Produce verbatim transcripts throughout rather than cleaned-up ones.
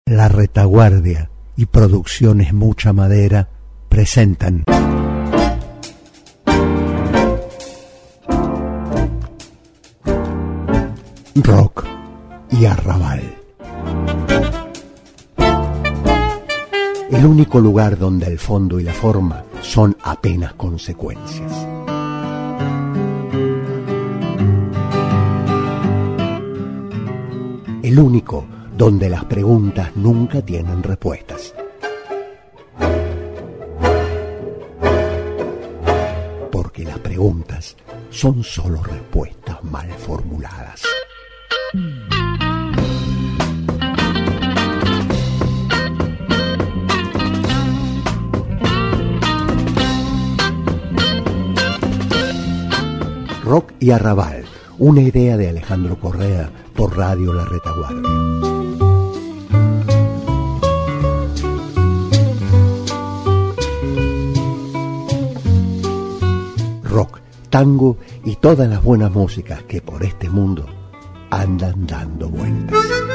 La Retaguardia y Producciones Mucha Madera presentan Rock y Arrabal. El único lugar donde el fondo y la forma son apenas consecuencias. El único donde las preguntas nunca tienen respuestas. Porque las preguntas son solo respuestas mal formuladas. Rock y Arrabal, una idea de Alejandro Correa por Radio La Retaguardia. Rock, tango y todas las buenas músicas que por este mundo andan dando vueltas.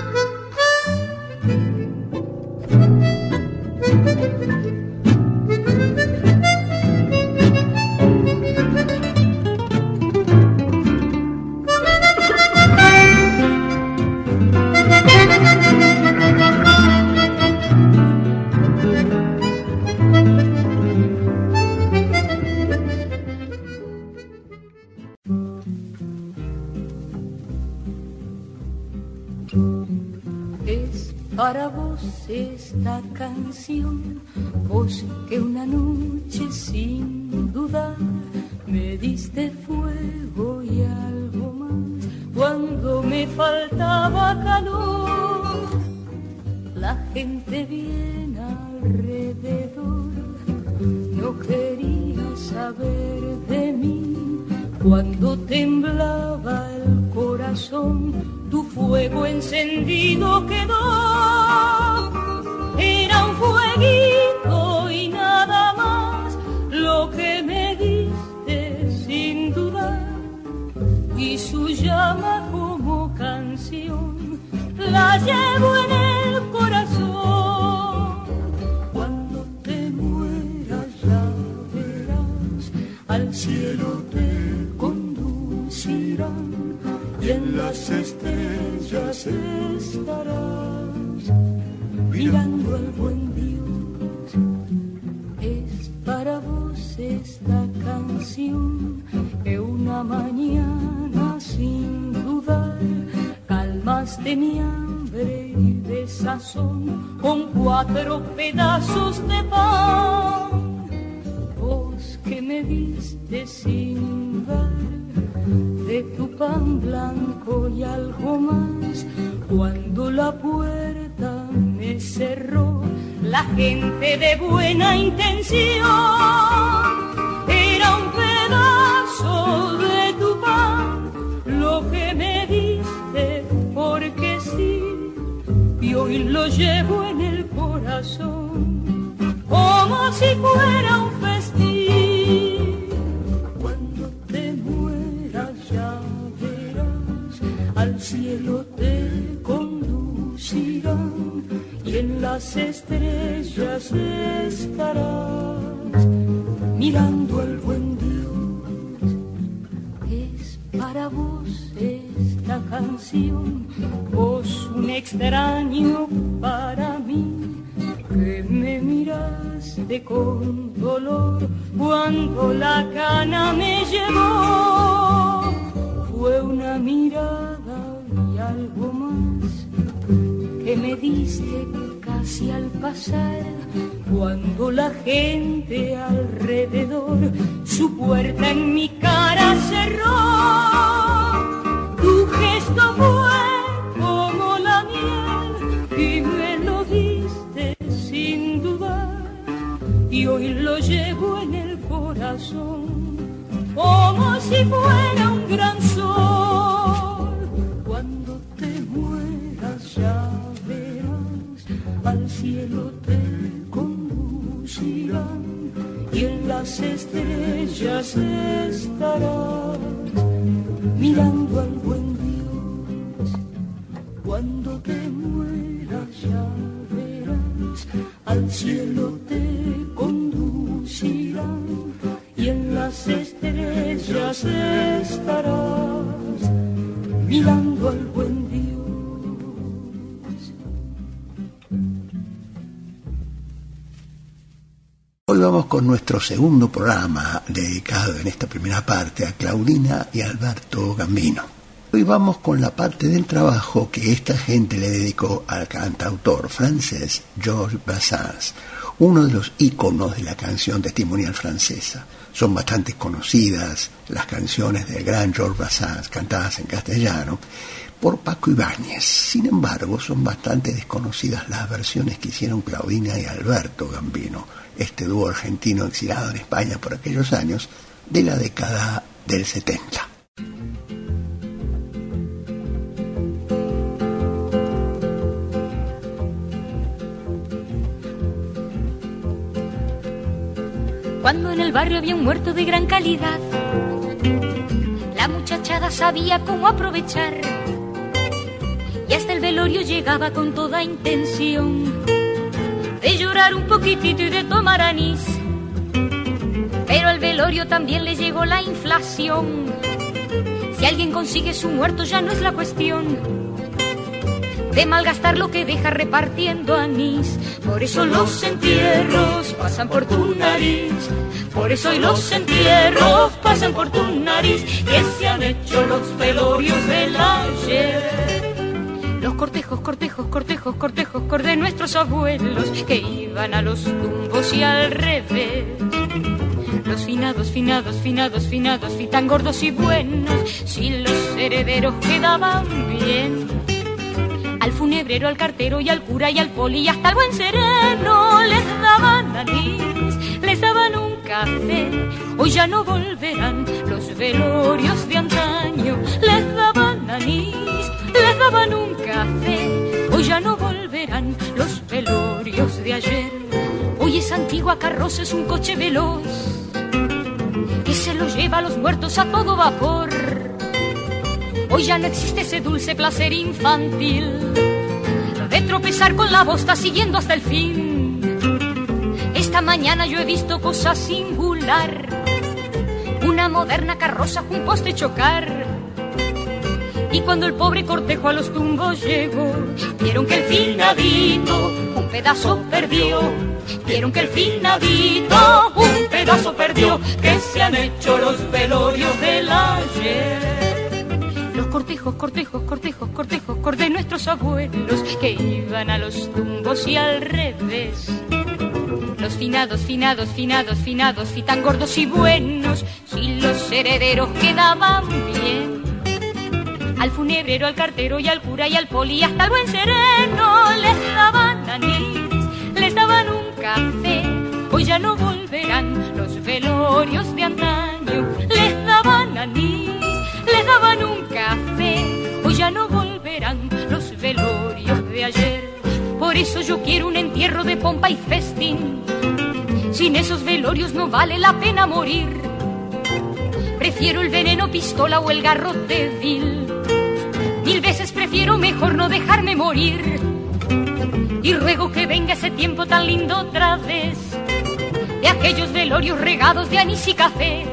Para vos esta canción, vos que una noche sin dudar me diste fuego y algo más cuando me faltaba calor. La gente bien alrededor no quería saber de mí cuando temblaba el corazón. Tu fuego encendido quedó, era un fueguito y nada más lo que me diste sin dudar, y su llama como canción la llevo en el corazón. Cuando te mueras ya verás, al cielo te conducirán y en las estrellas estarás mirando al buen Dios. Es para vos esta canción que una mañana sin dudar calmaste mi hambre y desazón con cuatro pedazos de pan. Vos que me diste sin dar de tu pan blanco y algo más, cuando la puerta me cerró la gente de buena intención. Era un pedazo de tu pan lo que me diste porque sí, y hoy lo llevo en el corazón como si fuera un festín. Ya verás, al cielo te conducirán y en las estrellas estarás mirando al buen Dios. Es para vos esta canción, vos un extraño para mí, que me miraste con dolor cuando la cana me llevó. Fue una mirada y algo más que me diste casi al pasar, cuando la gente alrededor su puerta en mi cara cerró. Tu gesto fue como la miel y me lo diste sin dudar, y hoy lo llevo en el corazón como si fuera un gran sol. Cuando te mueras ya verás, al cielo te conducirán y en las estrellas estarás mirando al buen Dios. Cuando te mueras ya al cielo te conducirán y en las estrellas estarás mirando al buen Dios. Hoy vamos con nuestro segundo programa dedicado en esta primera parte a Claudina y Alberto Gambino. Hoy vamos con la parte del trabajo que esta gente le dedicó al cantautor francés Georges Brassens, uno de los íconos de la canción testimonial francesa. Son bastante conocidas las canciones del gran Georges Brassens cantadas en castellano por Paco Ibáñez. Sin embargo, son bastante desconocidas las versiones que hicieron Claudina y Alberto Gambino, este dúo argentino exilado en España por aquellos años de la década del setenta. Cuando en el barrio había un muerto de gran calidad, la muchachada sabía cómo aprovechar y hasta el velorio llegaba con toda intención de llorar un poquitito y de tomar anís. Pero al velorio también le llegó la inflación. Si alguien consigue su muerto ya no es la cuestión de malgastar lo que deja repartiendo anís. Por eso los entierros pasan por tu nariz. Por eso hoy los entierros pasan por tu nariz. Que se han hecho los velorios del ayer. Los cortejos, cortejos, cortejos, cortejos, cor de nuestros abuelos que iban a los tumbos y al revés. Los finados, finados, finados, finados, y tan gordos y buenos, si los herederos quedaban bien. Al funebrero, al cartero y al cura y al poli y hasta al buen sereno les daban anís, les daban un café. Hoy ya no volverán los velorios de antaño, les daban anís, les daban un café. Hoy ya no volverán los velorios de ayer. Hoy esa antigua carroza es un coche veloz que se lo lleva a los muertos a todo vapor. Hoy ya no existe ese dulce placer infantil de tropezar con la bosta siguiendo hasta el fin. Esta mañana yo he visto cosa singular, una moderna carroza con un poste chocar. Y cuando el pobre cortejo a los tumbos llegó, vieron que el finadito un pedazo perdió. Vieron que el finadito un pedazo perdió. Que se han hecho los velorios del ayer. Los cortejos, cortejos, cortejos, cortejos, cor de nuestros abuelos que iban a los tumbos y al revés. Los finados, finados, finados, finados y tan gordos y buenos, si los herederos quedaban bien. Al funebrero, al cartero y al cura y al poli y hasta al buen sereno les daban anís, les daban un café. Hoy ya no volverán los velorios de antaño, les daban anís, les daban un café. Hoy ya no volverán los velorios de ayer. Por eso yo quiero un entierro de pompa y festín. Sin esos velorios no vale la pena morir. Prefiero el veneno pistola o el garrote vil. Mil veces prefiero mejor no dejarme morir. Y ruego que venga ese tiempo tan lindo otra vez, de aquellos velorios regados de anís y café.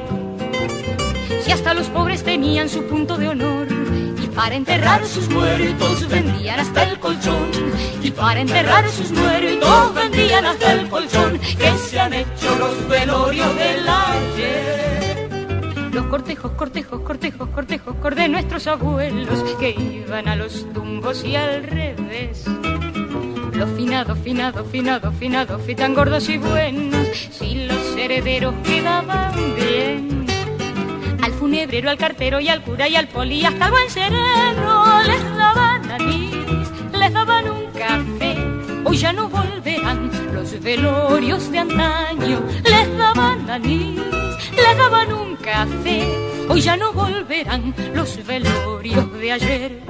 Si hasta los pobres tenían su punto de honor, y para enterrar a sus muertos vendían hasta el colchón. Y para enterrar a sus muertos vendían hasta el colchón. Que se han hecho los velorios del ayer. Los cortejos, cortejos, cortejos, cortejos, cor de nuestros abuelos que iban a los tumbos y al revés. Los finados, finados, finados, finados, y tan gordos y buenos, si los herederos quedaban bien. Al funebrero, al cartero y al cura y al poli, hasta al buen sereno, les daban anís, les daban un café. Hoy ya no volverán los velorios de antaño, les daban anís, les daban un café. Hoy ya no volverán los velorios de ayer.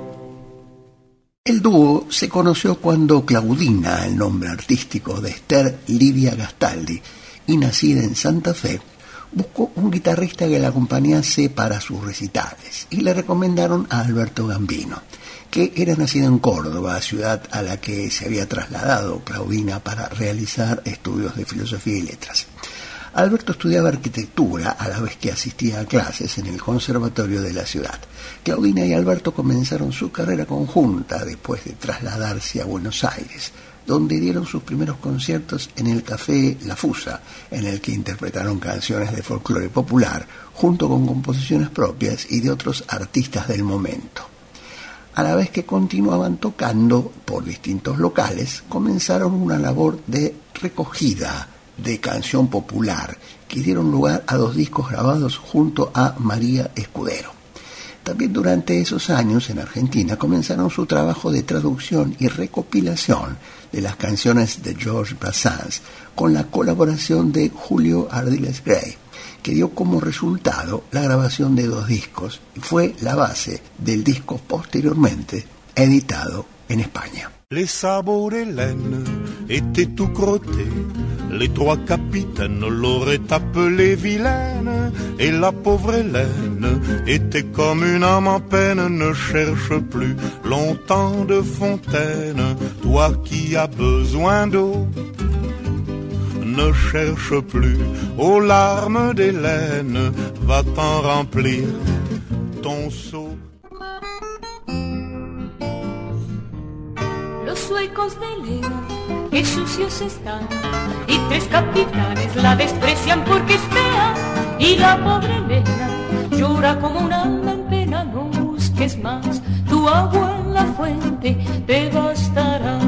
El dúo se conoció cuando Claudina, el nombre artístico de Esther Livia Gastaldi, y nacida en Santa Fe, buscó un guitarrista que la acompañase para sus recitales y le recomendaron a Alberto Gambino. que era nacida en Córdoba, ciudad a la que se había trasladado Claudina para realizar estudios de filosofía y letras. Alberto estudiaba arquitectura a la vez que asistía a clases en el conservatorio de la ciudad. Claudina y Alberto comenzaron su carrera conjunta después de trasladarse a Buenos Aires, donde dieron sus primeros conciertos en el Café La Fusa, en el que interpretaron canciones de folclore popular, junto con composiciones propias y de otros artistas del momento. A la vez que continuaban tocando por distintos locales, comenzaron una labor de recogida de canción popular, que dieron lugar a dos discos grabados junto a María Escudero. También durante esos años en Argentina comenzaron su trabajo de traducción y recopilación de las canciones de Georges Brassens, con la colaboración de Julio Ardiles Grey, que dio como resultado la grabación de dos discos y fue la base del disco posteriormente editado en España. Les sabots d'Hélène étaient tout crottés, les trois capitaines l'auraient appelée vilaine, et la pauvre Hélène était comme une âme en peine. Ne cherche plus longtemps de fontaine, toi qui as besoin d'eau. Ne cherche plus aux larmes d'Hélène, va t'en remplir ton seau. Los suecos de Elena, que sucios están, y tres capitanes la desprecian porque es fea, y la pobre Elena llora como un alma en pena. No busques más, tu agua en la fuente te bastará.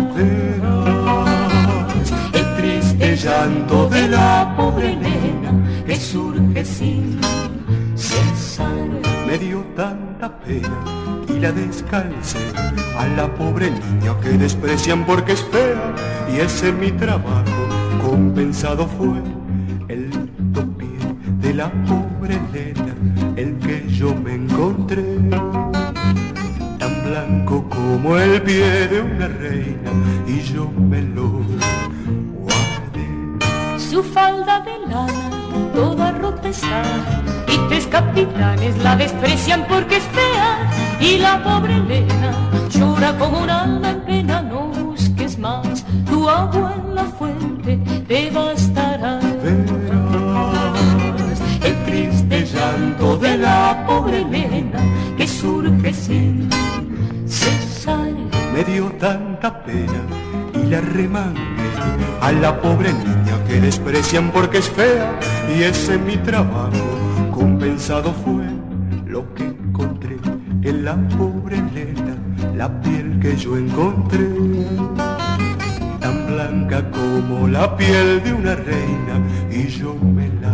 Verás el triste llanto de la pobre Elena que surge sin cesar. Me dio tanta pena y la descalcé a la pobre niña que desprecian porque es fea, y ese mi trabajo compensado fue. El topié de la pobre Elena, el que yo me encontré, tan blanco como el pie de una reina, y yo me lo guardé. Su falda de lana toda rota está, y tres capitanes la desprecian porque es fea, y la pobre Elena llora como un alma en pena. No busques más, tu agua en la fuente te bastará. Verás el triste llanto de la pobre Elena que surge sin cesar. Me dio tanta pena y la remangué a la pobre niña que desprecian porque es fea, y ese mi trabajo compensado fue. Lo que encontré en la pobre Elena, la piel que yo encontré, tan blanca como la piel de una reina, y yo me la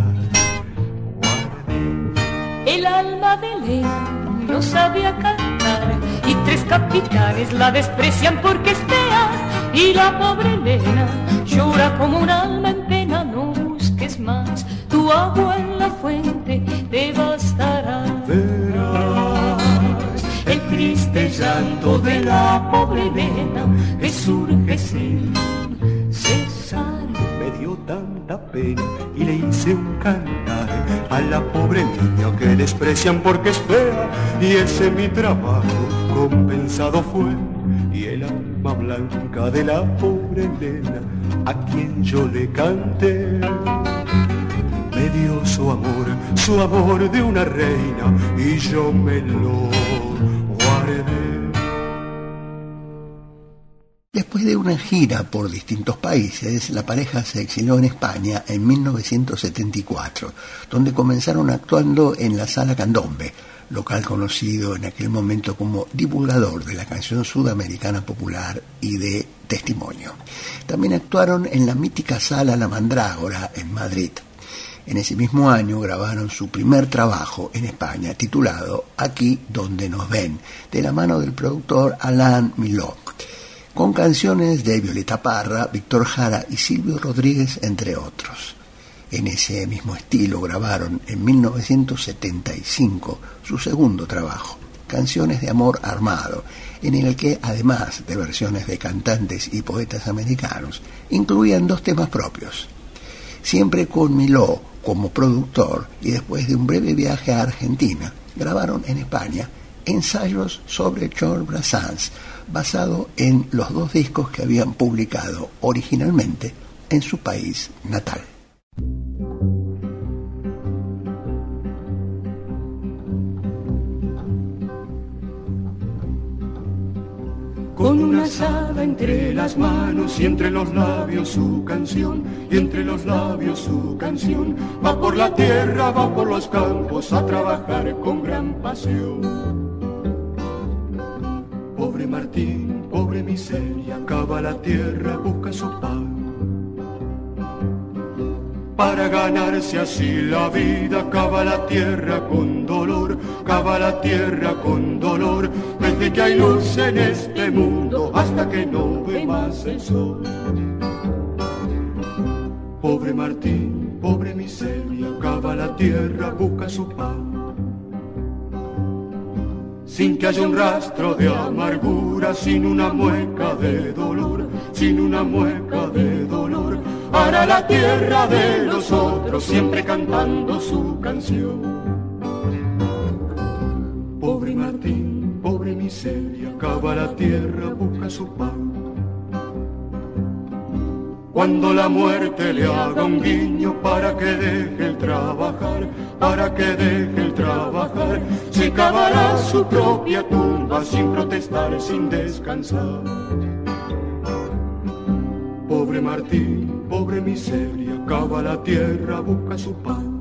guardé. El alma de Elena no sabía cantar, y tres capitanes la desprecian porque es fea, y la pobre Elena llora como un alma en pena. No busques más, tu agua en la fuente te bastará. Verás el triste llanto de la pobre Elena que surge sin cesar. Me dio tanta pena y le hice un cantar a la pobre niña que desprecian porque es fea, y ese mi trabajo compensado fue. Y el alma blanca de la pobre Elena, a quien yo le canté, me dio su amor, su amor de una reina, y yo me lo guardé. Después de una gira por distintos países, la pareja se exilió en España en mil novecientos setenta y cuatro, donde comenzaron actuando en la Sala Candombe, local conocido en aquel momento como divulgador de la canción sudamericana popular y de testimonio. También actuaron en la mítica Sala La Mandrágora en Madrid. En ese mismo año grabaron su primer trabajo en España, titulado Aquí donde nos ven, de la mano del productor Alain Miló, con canciones de Violeta Parra, Víctor Jara y Silvio Rodríguez, entre otros. En ese mismo estilo grabaron en mil novecientos setenta y cinco su segundo trabajo, Canciones de Amor Armado, en el que, además de versiones de cantantes y poetas americanos, incluían dos temas propios. Siempre con Miló como productor, y después de un breve viaje a Argentina, grabaron en España Ensayos sobre Georges Brassens, basado en los dos discos que habían publicado originalmente en su país natal. Con una azada entre las manos y entre los labios su canción, y entre los labios su canción, va por la tierra, va por los campos a trabajar con gran pasión. Pobre Martín, pobre miseria, cava la tierra, busca su pan. Para ganarse así la vida, cava la tierra con dolor, cava la tierra con dolor, desde que hay luz en este mundo hasta que no ve más el sol. Pobre Martín, pobre miseria, cava la tierra, busca su pan. Sin que haya un rastro de amargura, sin una mueca de dolor, sin una mueca de dolor, para la tierra de los otros, siempre cantando su canción. Pobre Martín, pobre miseria, cava la tierra, busca su pan. Cuando la muerte le haga un guiño para que deje el trabajar, para que deje el trabajar, se cavará su propia tumba sin protestar, sin descansar. Pobre Martín, pobre miseria, cava la tierra, busca su pan.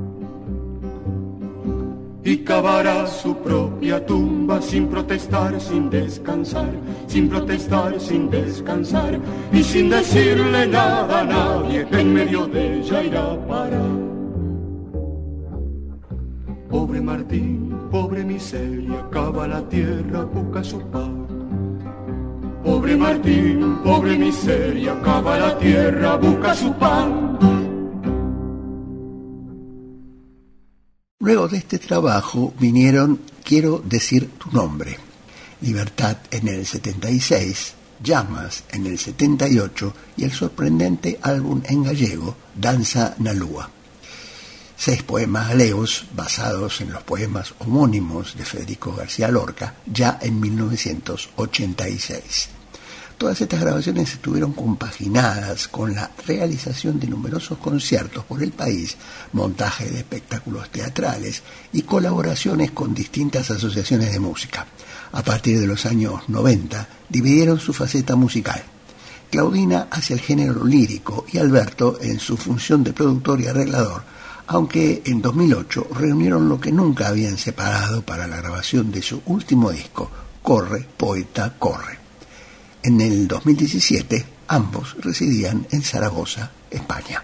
Y cavará su propia tumba sin protestar, sin descansar, sin protestar, sin descansar, y sin decirle nada a nadie, en medio de ella irá a parar. Pobre Martín, pobre miseria, cava la tierra, busca su pan. Pobre Martín, pobre miseria, cava la tierra, busca su pan. Luego de este trabajo vinieron Quiero decir tu nombre, Libertad en el setenta y seis, Llamas en el setenta y ocho y el sorprendente álbum en gallego Danza na Lúa. Seis poemas galeos basados en los poemas homónimos de Federico García Lorca ya en mil novecientos ochenta y seis. Todas estas grabaciones estuvieron compaginadas con la realización de numerosos conciertos por el país, montaje de espectáculos teatrales y colaboraciones con distintas asociaciones de música. A partir de los años noventa dividieron su faceta musical. Claudina hacia el género lírico y Alberto en su función de productor y arreglador, aunque en dos mil ocho reunieron lo que nunca habían separado para la grabación de su último disco, Corre, Poeta, Corre. En el dos mil diecisiete, ambos residían en Zaragoza, España.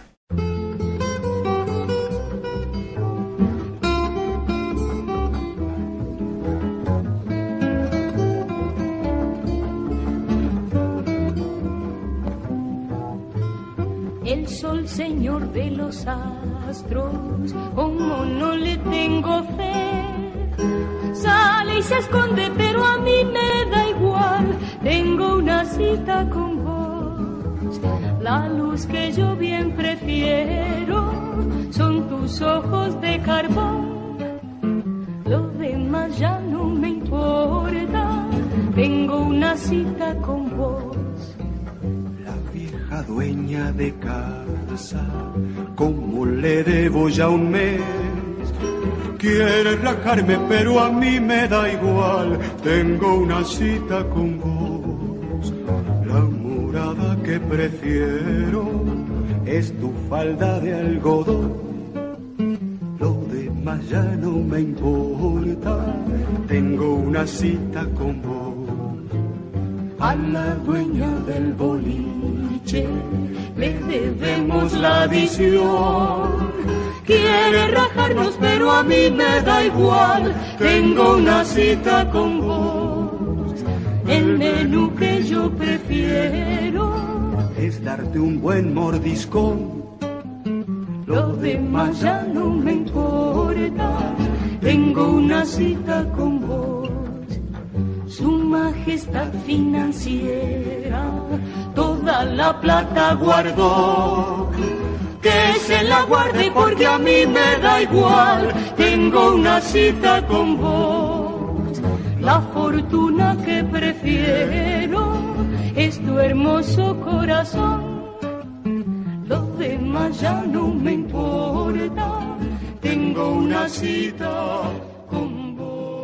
El sol, señor de los astros, como no le tengo fe, sale y se esconde, pero a mí me da igual. Tengo una cita con vos. La luz que yo bien prefiero son tus ojos de carbón. Lo demás ya no me importa. Tengo una cita con vos. La vieja dueña de casa, ¿cómo le debo ya un mes? Quiere rajarme, pero a mí me da igual. Tengo una cita con vos. La morada que prefiero es tu falda de algodón. Lo demás ya no me importa. Tengo una cita con vos. A la dueña del boliche le debemos la visión. Quiere rajarnos, pero a mí me da igual. Tengo una cita con vos. El menú que yo prefiero es darte un buen mordiscón. Lo demás ya no me importa. Tengo una cita con vos. Su majestad financiera toda la plata guardó. Que se la guarde porque a mí me da igual. Tengo una cita con vos. La fortuna que prefiero es tu hermoso corazón. Lo demás ya no me importa. Tengo una cita con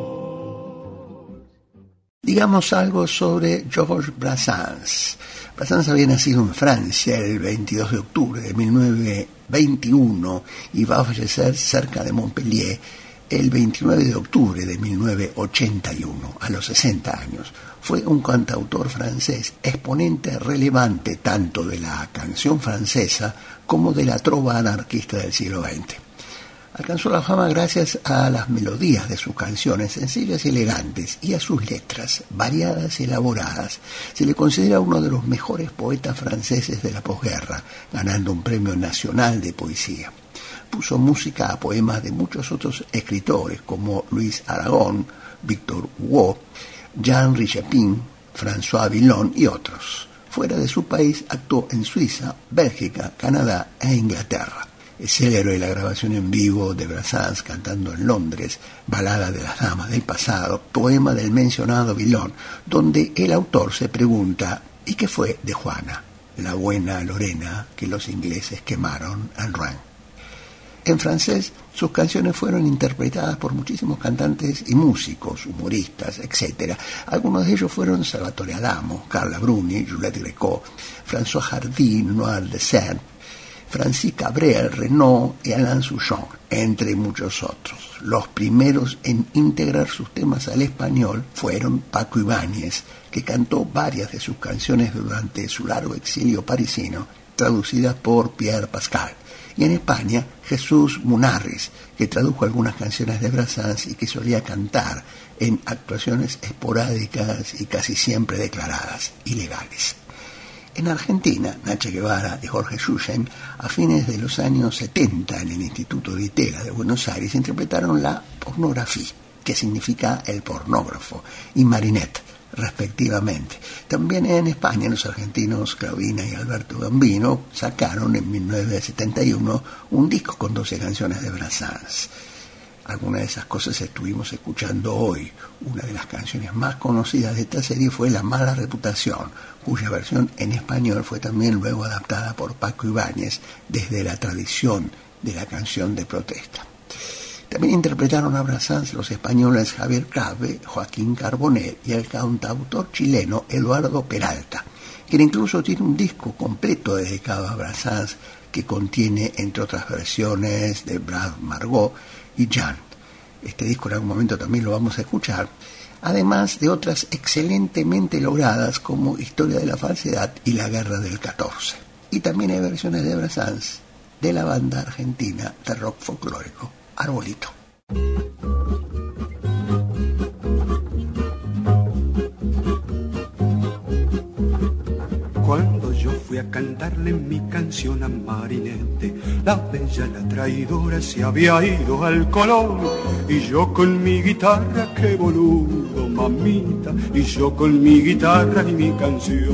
vos. Digamos algo sobre Georges Brassens. Brassens había nacido en Francia el veintidós de octubre de mil novecientos veintiuno y va a fallecer cerca de Montpellier el veintinueve de octubre de mil novecientos ochenta y uno, a los sesenta años. Fue un cantautor francés, exponente relevante tanto de la canción francesa como de la trova anarquista del siglo veinte. Alcanzó la fama gracias a las melodías de sus canciones, sencillas y elegantes, y a sus letras, variadas y elaboradas. Se le considera uno de los mejores poetas franceses de la posguerra, ganando un premio nacional de poesía. Puso música a poemas de muchos otros escritores, como Louis Aragon, Victor Hugo, Jean Chapin, François Villon y otros. Fuera de su país actuó en Suiza, Bélgica, Canadá e Inglaterra. Es célebre la grabación en vivo de Brassens cantando en Londres, Balada de las Damas del Pasado, poema del mencionado Villon, donde el autor se pregunta ¿y qué fue de Juana, la buena Lorena que los ingleses quemaron en Rouen? En francés, sus canciones fueron interpretadas por muchísimos cantantes y músicos, humoristas, etcétera. Algunos de ellos fueron Salvatore Adamo, Carla Bruni, Juliette Gréco, François Hardy, Noir de Saint, Francis Cabrel, Renaud y Alain Souchon, entre muchos otros. Los primeros en integrar sus temas al español fueron Paco Ibáñez, que cantó varias de sus canciones durante su largo exilio parisino, traducidas por Pierre Pascal, y en España Jesús Munarriz, que tradujo algunas canciones de Brassens y que solía cantar en actuaciones esporádicas y casi siempre declaradas ilegales. En Argentina, Nacha Guevara y Jorge Schulzen, a fines de los años setenta en el Instituto de Itela de Buenos Aires, interpretaron la pornografía, que significa el pornógrafo, y Marinette, respectivamente. También en España, los argentinos Claudina y Alberto Gambino sacaron en mil novecientos setenta y uno un disco con doce canciones de Brassens. Algunas de esas cosas estuvimos escuchando hoy. Una de las canciones más conocidas de esta serie fue La Mala Reputación, cuya versión en español fue también luego adaptada por Paco Ibáñez desde la tradición de la canción de protesta. También interpretaron a Brassens los españoles Javier Cabe, Joaquín Carbonell y el cantautor chileno Eduardo Peralta, quien incluso tiene un disco completo dedicado a Brassens que contiene, entre otras versiones, de Brad Margot y Jan. Este disco en algún momento también lo vamos a escuchar, además de otras excelentemente logradas como Historia de la Falsedad y La Guerra del catorce. Y también hay versiones de Brassens de la banda argentina de rock folclórico Arbolito. Cuando yo fui a cantarle mi canción a Marinette, la bella, la traidora, se había ido al Colón. Y yo con mi guitarra, qué boludo, mamita, y yo con mi guitarra y mi canción.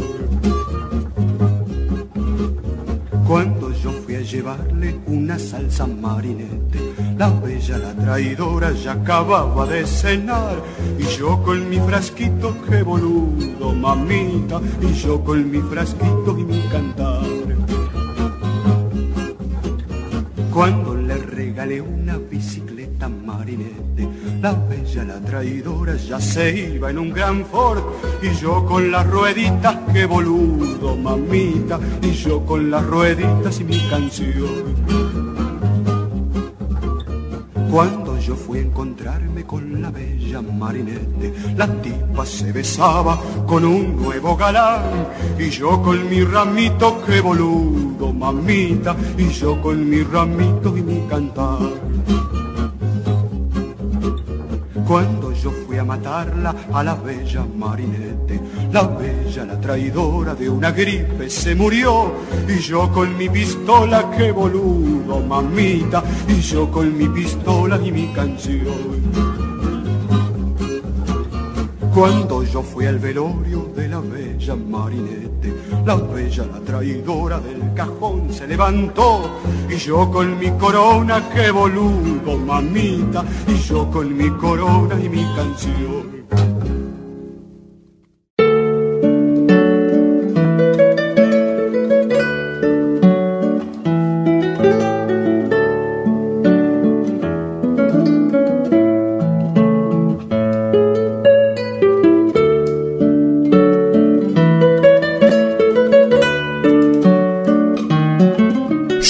Cuando yo fui a llevarle una salsa a Marinette, la bella, la traidora, ya acababa de cenar. Y yo con mi frasquito, qué boludo, mamita, y yo con mi frasquito y mi cantar. Cuando le regalé una bicicleta a Marinette, la bella, la traidora, ya se iba en un gran Ford. Y yo con las rueditas, qué boludo, mamita, y yo con las rueditas y mi canción. Cuando yo fui a encontrarme con la bella Marinette, la tipa se besaba con un nuevo galán. Y yo con mi ramito, qué boludo, mamita, y yo con mi ramito y mi cantar. Cuando yo fui a matarla a la bella Marinette, la bella, la traidora, de una gripe se murió. Y yo con mi pistola, qué boludo, mamita, y yo con mi pistola y mi canción. Cuando yo fui al velorio de la bella Marinette, la bella, la traidora, del cajón se levantó. Y yo con mi corona, qué boludo, mamita, y yo con mi corona y mi canción.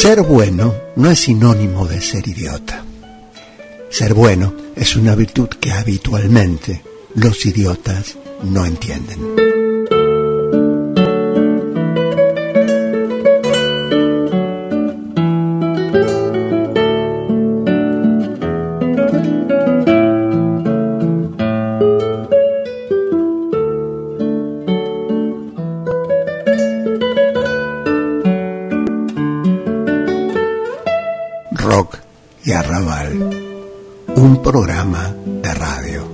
Ser bueno no es sinónimo de ser idiota. Ser bueno es una virtud que habitualmente los idiotas no entienden. Rock y Arrabal, un programa de radio.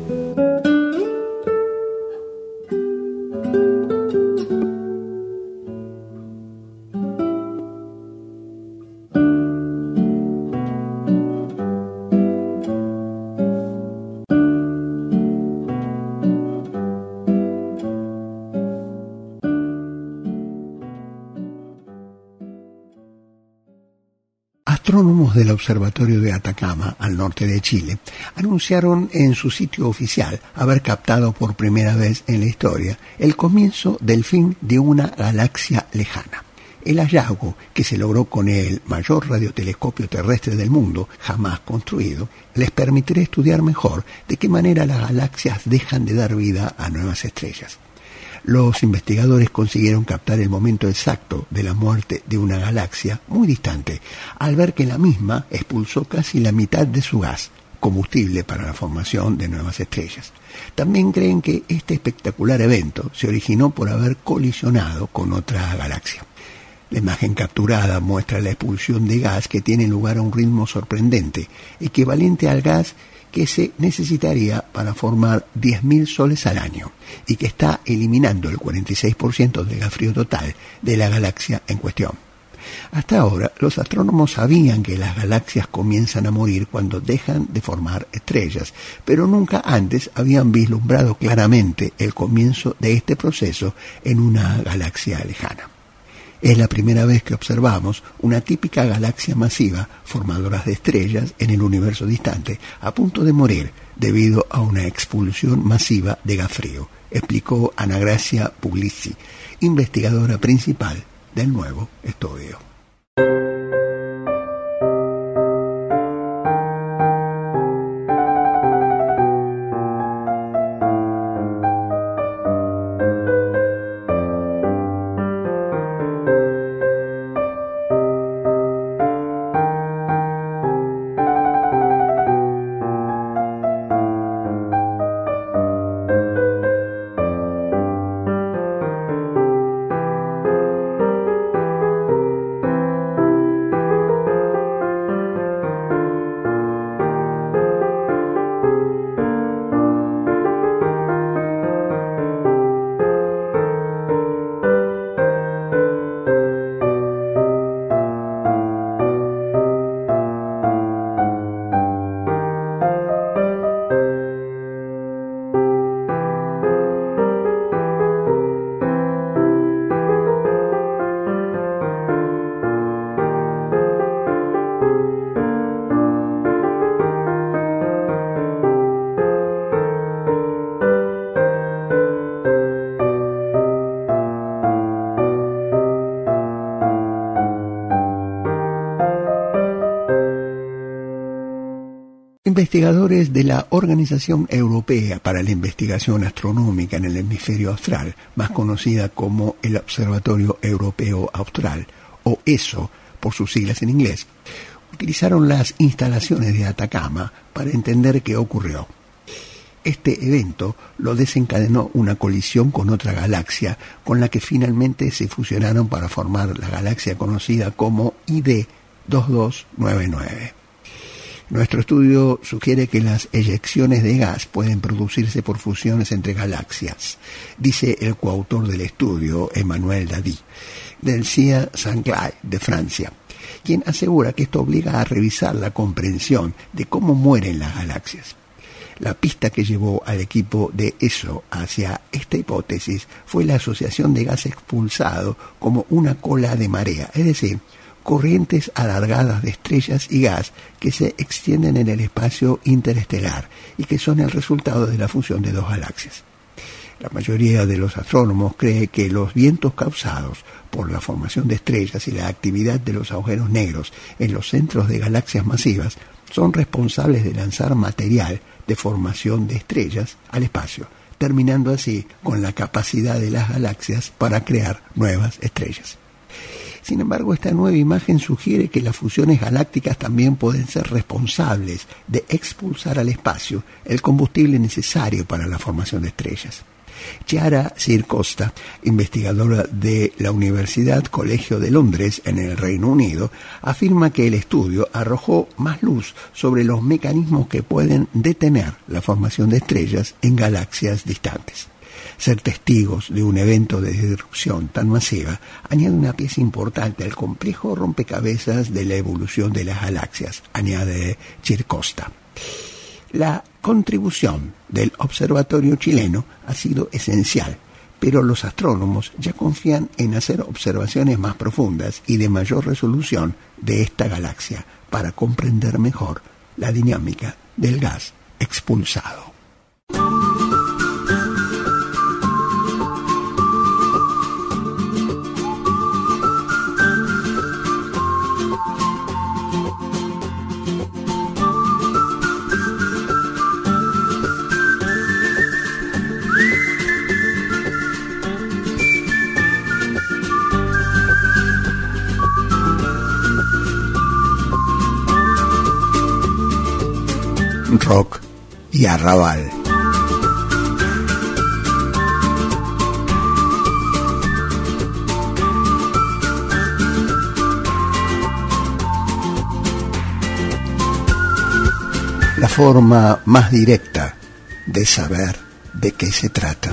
Astrónomos del Observatorio de Atacama, al norte de Chile, anunciaron en su sitio oficial haber captado por primera vez en la historia el comienzo del fin de una galaxia lejana. El hallazgo, que se logró con el mayor radiotelescopio terrestre del mundo jamás construido, les permitirá estudiar mejor de qué manera las galaxias dejan de dar vida a nuevas estrellas. Los investigadores consiguieron captar el momento exacto de la muerte de una galaxia muy distante, al ver que la misma expulsó casi la mitad de su gas, combustible para la formación de nuevas estrellas. También creen que este espectacular evento se originó por haber colisionado con otra galaxia. La imagen capturada muestra la expulsión de gas que tiene lugar a un ritmo sorprendente, equivalente al gas que se necesitaría para formar diez mil soles al año y que está eliminando el cuarenta y seis por ciento del gas frío total de la galaxia en cuestión. Hasta ahora, los astrónomos sabían que las galaxias comienzan a morir cuando dejan de formar estrellas, pero nunca antes habían vislumbrado claramente el comienzo de este proceso en una galaxia lejana. Es la primera vez que observamos una típica galaxia masiva, formadora de estrellas en el universo distante, a punto de morir debido a una expulsión masiva de gas frío, explicó Ana Gracia Puglisi, investigadora principal del nuevo estudio. Investigadores de la Organización Europea para la Investigación Astronómica en el Hemisferio Austral, más conocida como el Observatorio Europeo Austral, o ESO por sus siglas en inglés, utilizaron las instalaciones de Atacama para entender qué ocurrió. Este evento lo desencadenó una colisión con otra galaxia, con la que finalmente se fusionaron para formar la galaxia conocida como I D dos dos nueve nueve. Nuestro estudio sugiere que las eyecciones de gas pueden producirse por fusiones entre galaxias, dice el coautor del estudio, Emmanuel Dadi, del C I A Saint-Clair de Francia, quien asegura que esto obliga a revisar la comprensión de cómo mueren las galaxias. La pista que llevó al equipo de ESO hacia esta hipótesis fue la asociación de gas expulsado como una cola de marea, es decir, corrientes alargadas de estrellas y gas que se extienden en el espacio interestelar y que son el resultado de la fusión de dos galaxias. La mayoría de los astrónomos cree que los vientos causados por la formación de estrellas y la actividad de los agujeros negros en los centros de galaxias masivas son responsables de lanzar material de formación de estrellas al espacio, terminando así con la capacidad de las galaxias para crear nuevas estrellas. Sin embargo, esta nueva imagen sugiere que las fusiones galácticas también pueden ser responsables de expulsar al espacio el combustible necesario para la formación de estrellas. Chiara Circosta, investigadora de la Universidad Colegio de Londres en el Reino Unido, afirma que el estudio arrojó más luz sobre los mecanismos que pueden detener la formación de estrellas en galaxias distantes. Ser testigos de un evento de disrupción tan masiva añade una pieza importante al complejo rompecabezas de la evolución de las galaxias, añade Circosta. La contribución del observatorio chileno ha sido esencial, pero los astrónomos ya confían en hacer observaciones más profundas y de mayor resolución de esta galaxia para comprender mejor la dinámica del gas expulsado. Rock y arrabal. La forma más directa de saber de qué se trata.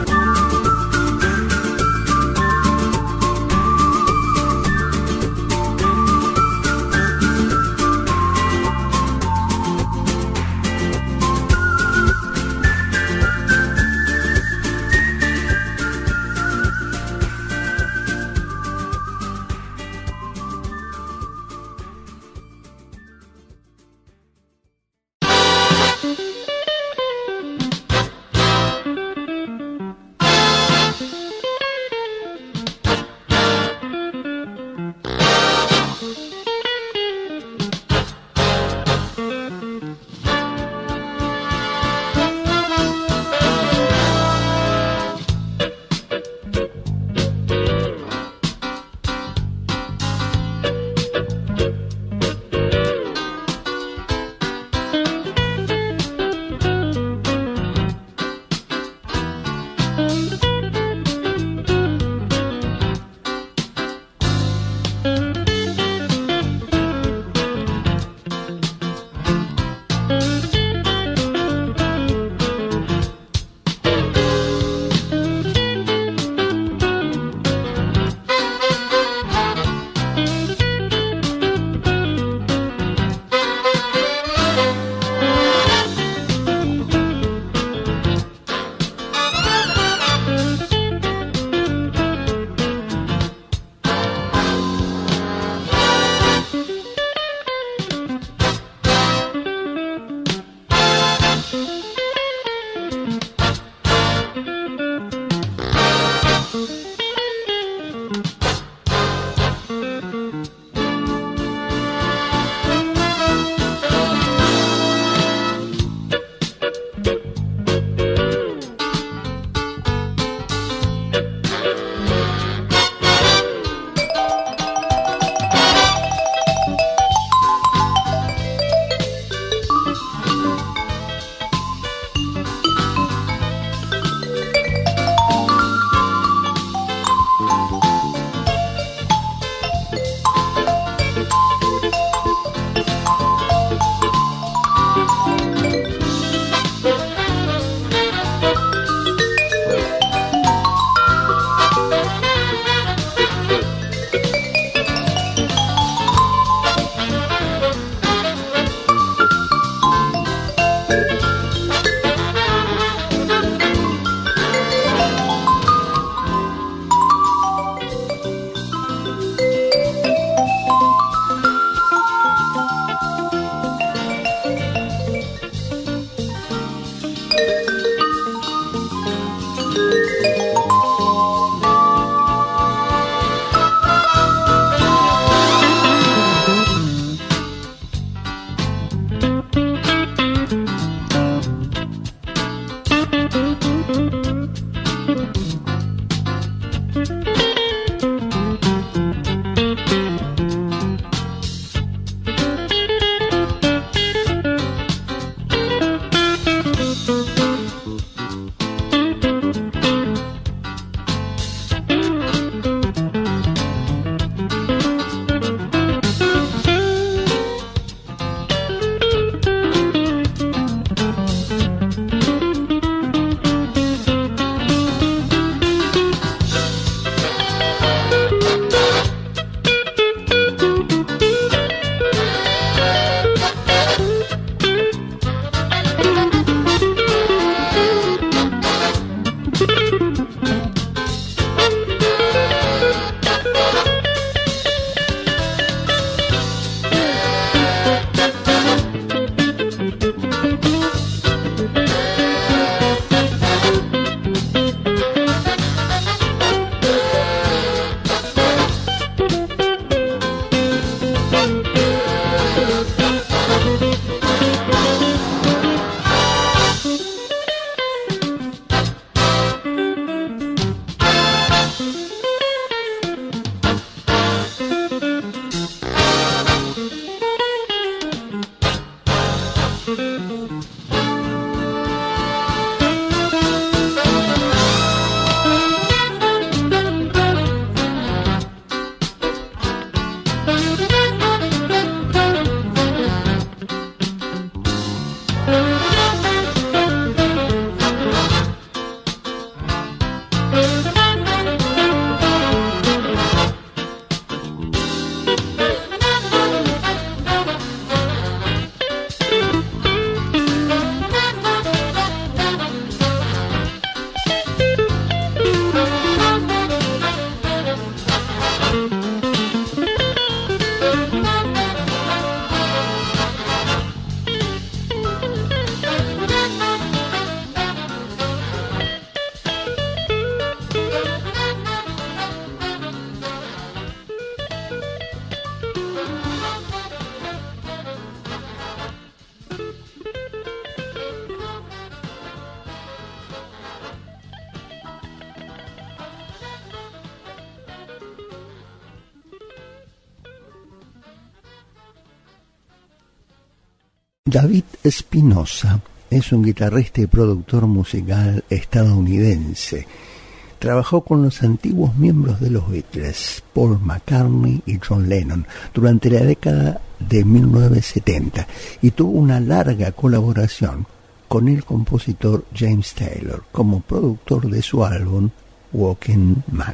David Espinosa es un guitarrista y productor musical estadounidense. Trabajó con los antiguos miembros de los Beatles, Paul McCartney y John Lennon, durante la década de mil novecientos setenta y tuvo una larga colaboración con el compositor James Taylor como productor de su álbum Walking Man.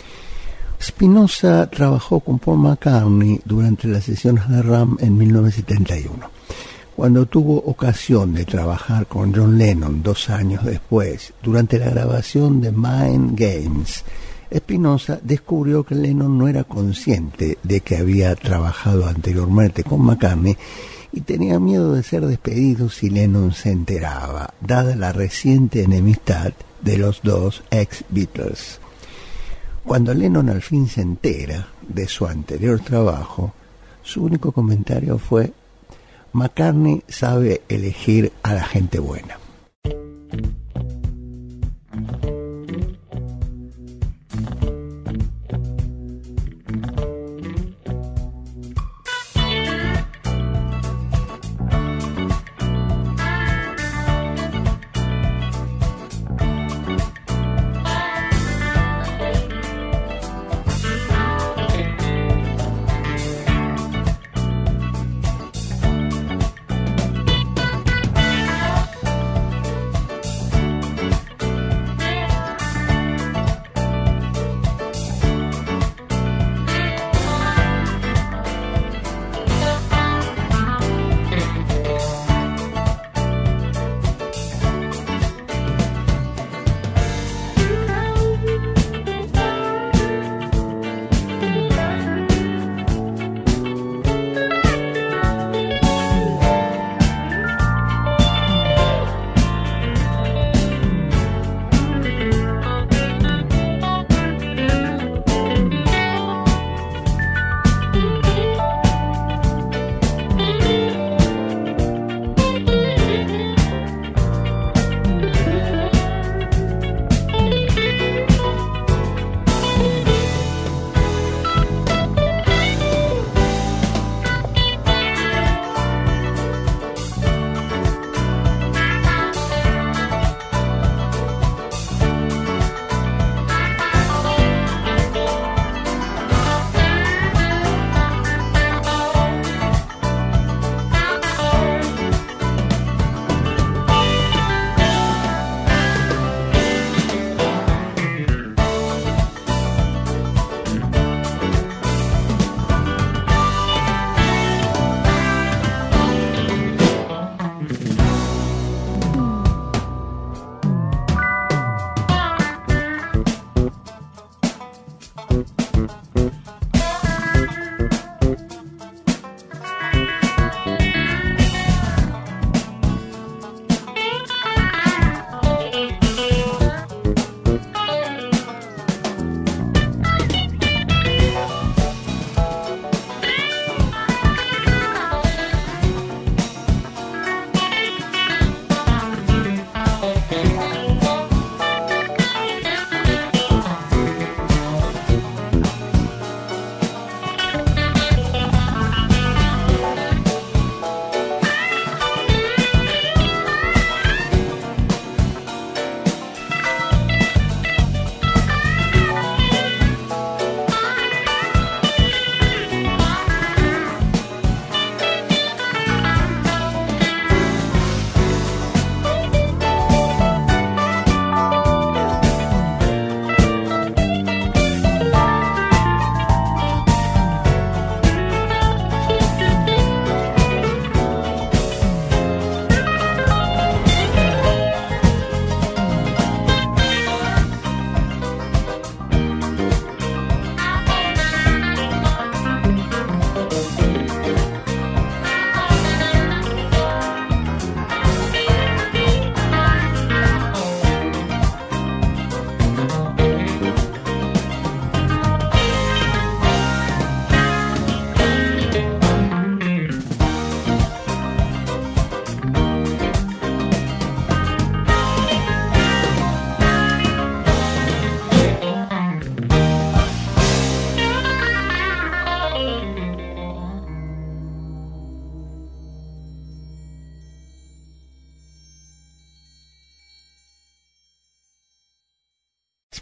Espinosa trabajó con Paul McCartney durante las sesiones de Ram en mil novecientos setenta y uno. Cuando tuvo ocasión de trabajar con John Lennon dos años después, durante la grabación de Mind Games, Espinosa descubrió que Lennon no era consciente de que había trabajado anteriormente con McCartney y tenía miedo de ser despedido si Lennon se enteraba, dada la reciente enemistad de los dos ex-Beatles. Cuando Lennon al fin se entera de su anterior trabajo, su único comentario fue: McCartney sabe elegir a la gente buena.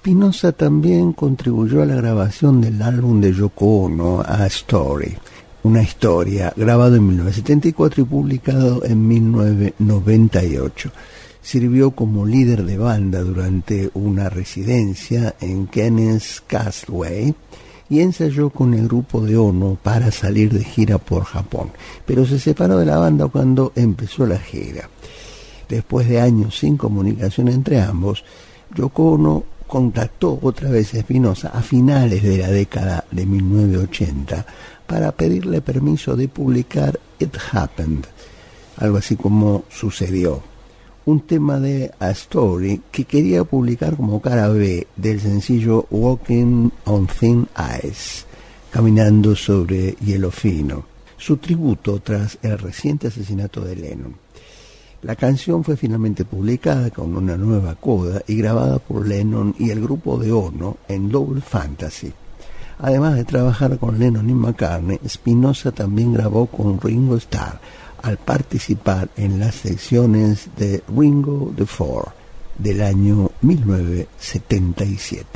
Spinoza también contribuyó a la grabación del álbum de Yoko Ono, A Story, una historia, grabado en mil novecientos setenta y cuatro y publicado en mil novecientos noventa y ocho. Sirvió como líder de banda durante una residencia en Kenneth Castaway y ensayó con el grupo de Ono para salir de gira por Japón, pero se separó de la banda cuando empezó la gira. Después de años sin comunicación entre ambos, Yoko Ono contactó otra vez a Spinoza a finales de la década de mil novecientos ochenta para pedirle permiso de publicar It Happened, algo así como Sucedió, un tema de A Story que quería publicar como cara B del sencillo Walking on Thin Ice, Caminando sobre hielo fino, su tributo tras el reciente asesinato de Lennon. La canción fue finalmente publicada con una nueva coda y grabada por Lennon y el grupo de Ono en Double Fantasy. Además de trabajar con Lennon y McCartney, Spinoza también grabó con Ringo Starr al participar en las secciones de Ringo the Four del año mil novecientos setenta y siete.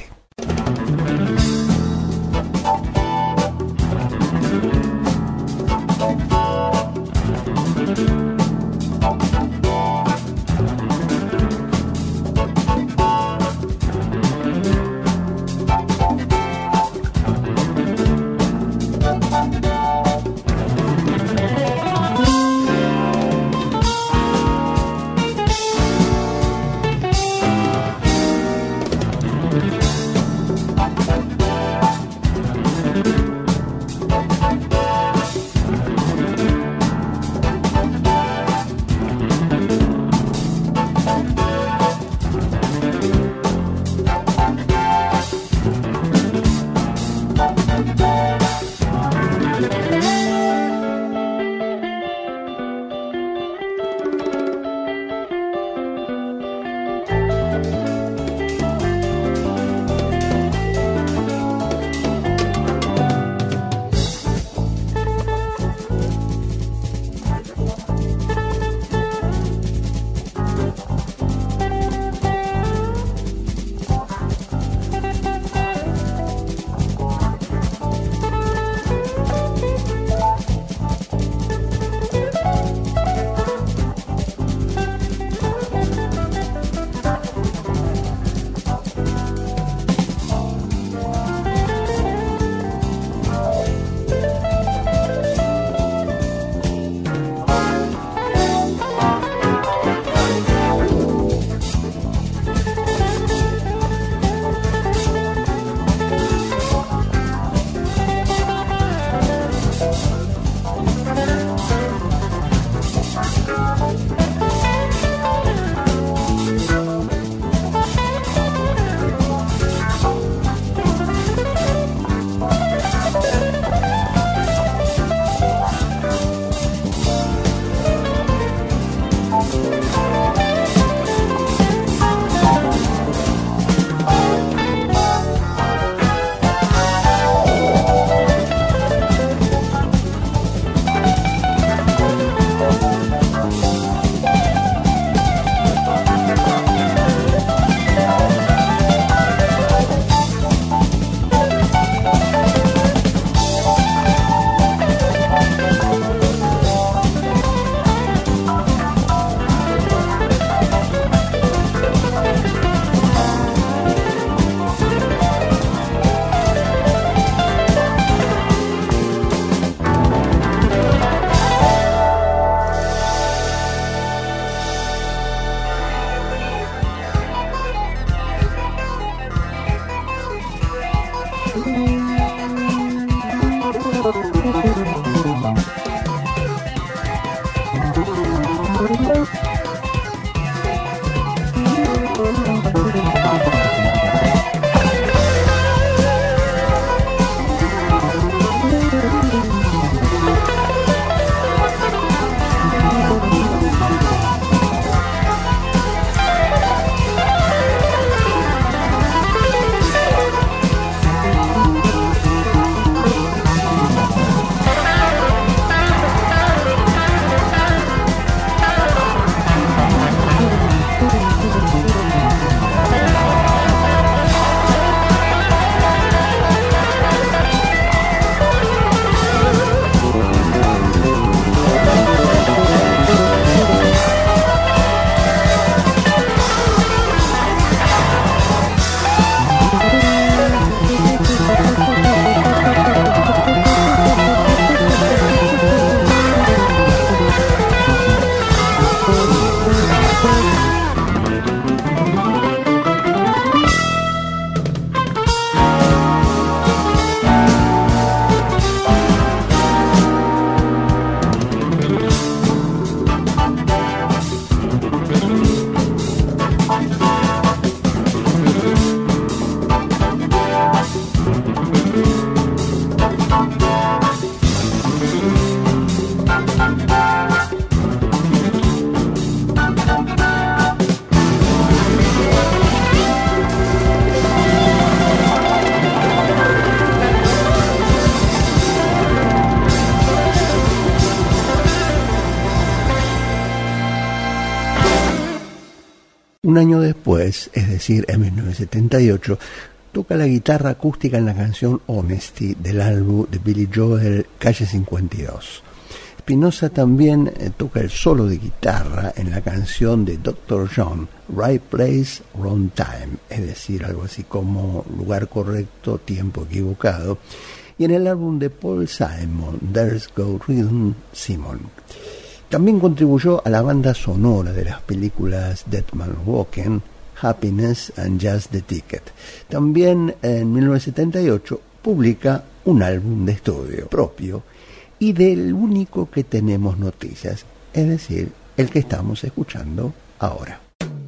Un año después, es decir, en mil novecientos setenta y ocho, toca la guitarra acústica en la canción Honesty del álbum de Billy Joel, Calle cincuenta y dos. Spinoza también eh, toca el solo de guitarra en la canción de doctor John, Right Place, Wrong Time, es decir, algo así como lugar correcto, tiempo equivocado, y en el álbum de Paul Simon, There's Go Rhythm Simon. También contribuyó a la banda sonora de las películas Dead Man Walking, Happiness and Just the Ticket. También en mil novecientos setenta y ocho publica un álbum de estudio propio y del único que tenemos noticias, es decir, el que estamos escuchando ahora.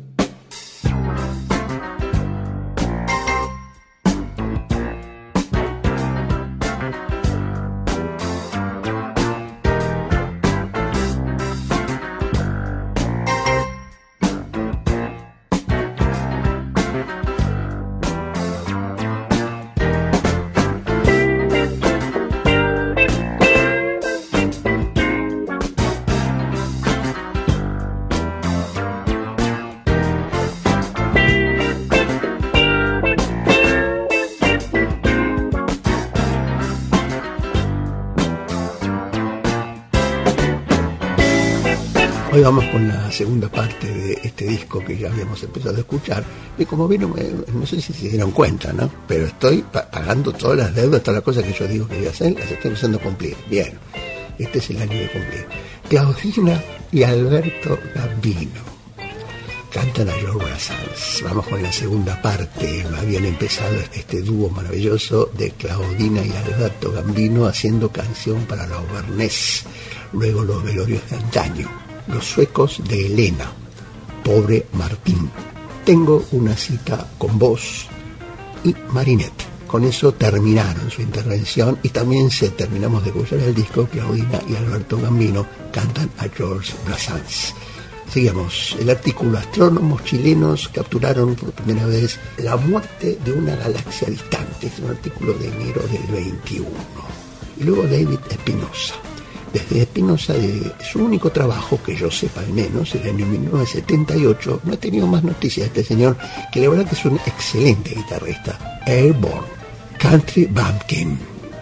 Hoy vamos con la segunda parte de este disco que ya habíamos empezado a escuchar, y como vieron, no sé si se dieron cuenta, ¿no? Pero estoy pa- pagando todas las deudas, todas las cosas que yo digo que voy a hacer, las estoy empezando a cumplir. Bien, este es el año de cumplir. Claudina y Alberto Gambino cantan a George Brassens. Vamos con la segunda parte. Habían empezado este dúo maravilloso de Claudina y Alberto Gambino haciendo canción para la Auvernés, luego los velorios de antaño, los suecos de Elena, Pobre Martín, Tengo una cita con vos y Marinette. Con eso terminaron su intervención y también se terminamos de escuchar el disco. Claudina y Alberto Gambino cantan a George Brassens. Sigamos. El artículo: astrónomos chilenos capturaron por primera vez la muerte de una galaxia distante. Es un artículo de enero del veintiuno. Y luego David Espinosa. Desde Espinosa, de su único trabajo, que yo sepa al menos, en el año mil novecientos setenta y ocho, no he tenido más noticias de este señor, que la verdad que es un excelente guitarrista. Airborne, Country Bumpkin,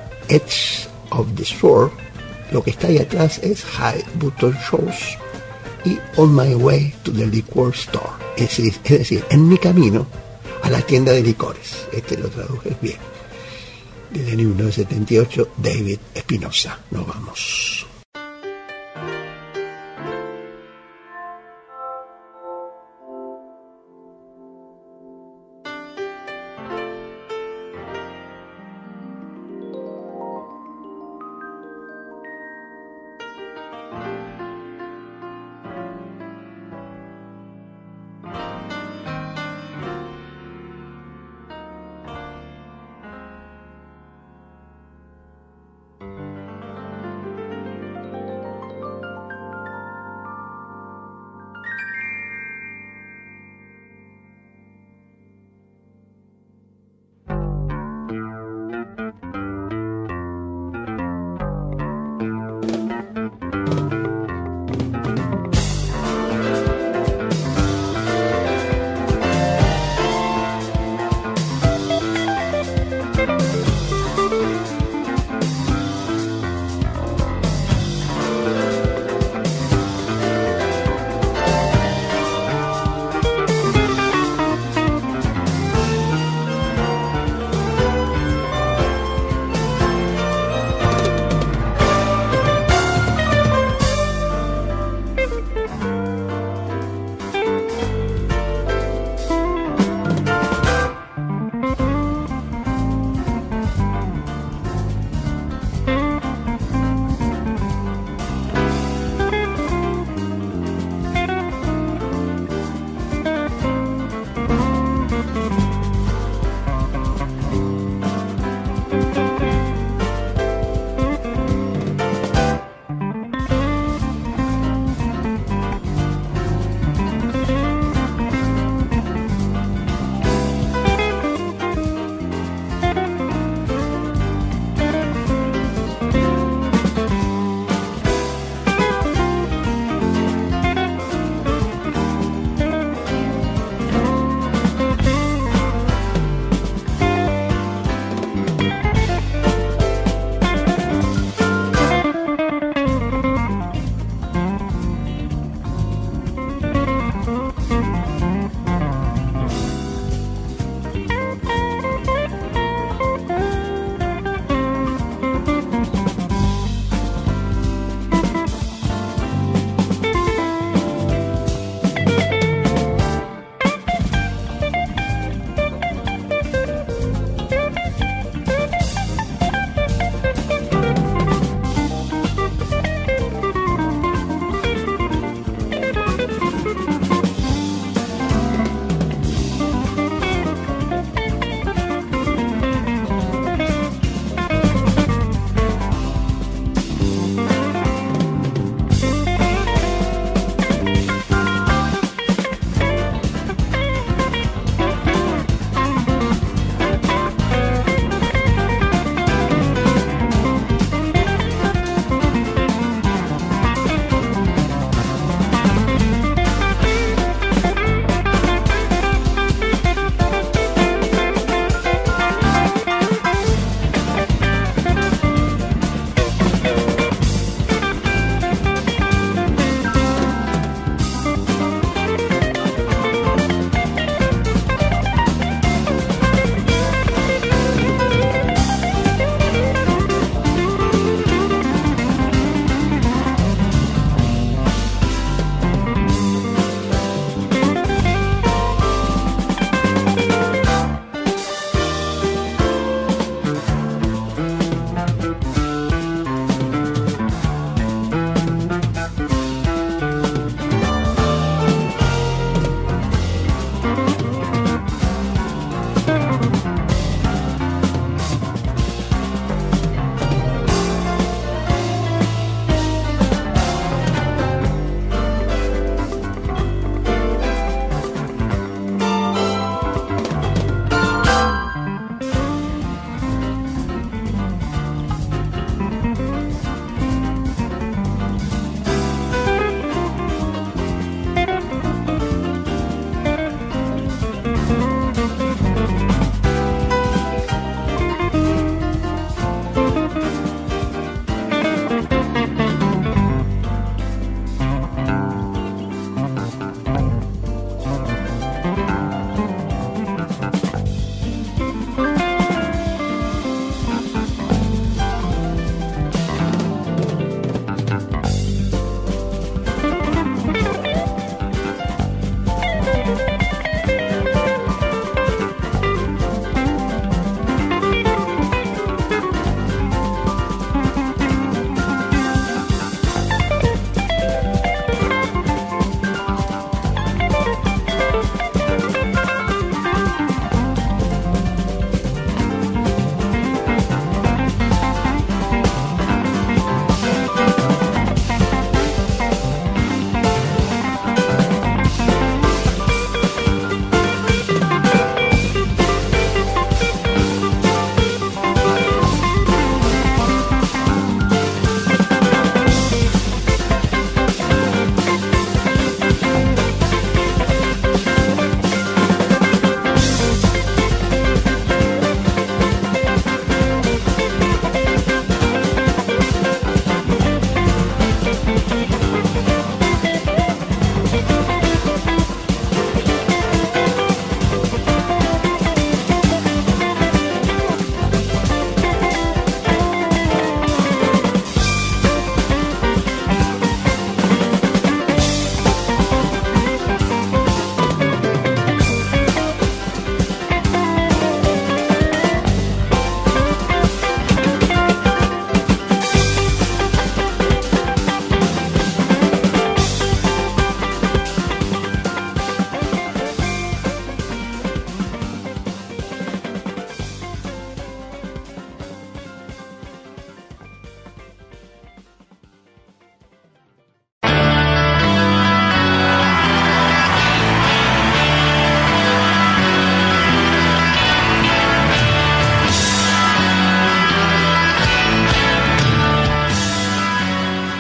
Edge of the Sword, lo que está ahí atrás es High Button Shows y On My Way to the Liquor Store, es decir, es decir, en mi camino a la tienda de licores. Este lo traduje bien. Desde el año mil novecientos setenta y ocho, David Espinosa. Nos vamos.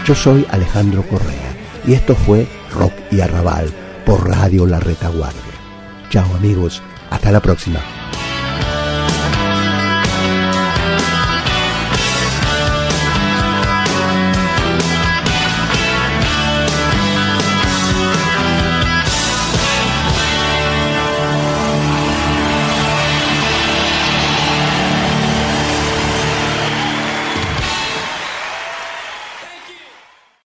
Yo soy Alejandro Correa y esto fue Rock y Arrabal por Radio La Retaguardia. Chao amigos, hasta la próxima.